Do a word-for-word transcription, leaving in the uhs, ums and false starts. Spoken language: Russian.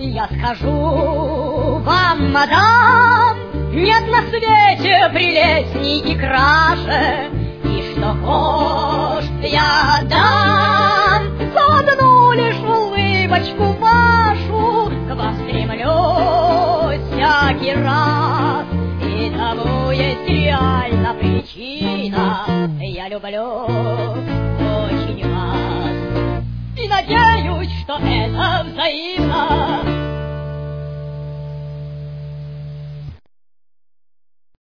Я скажу вам, мадам, нет на свете прелестней и краше, и что хочешь я дам за одну лишь улыбочку вашу, к вам стремлюсь всякий раз, и тому есть реальная причина, я люблю очень вас, и надеюсь, что это взаимно.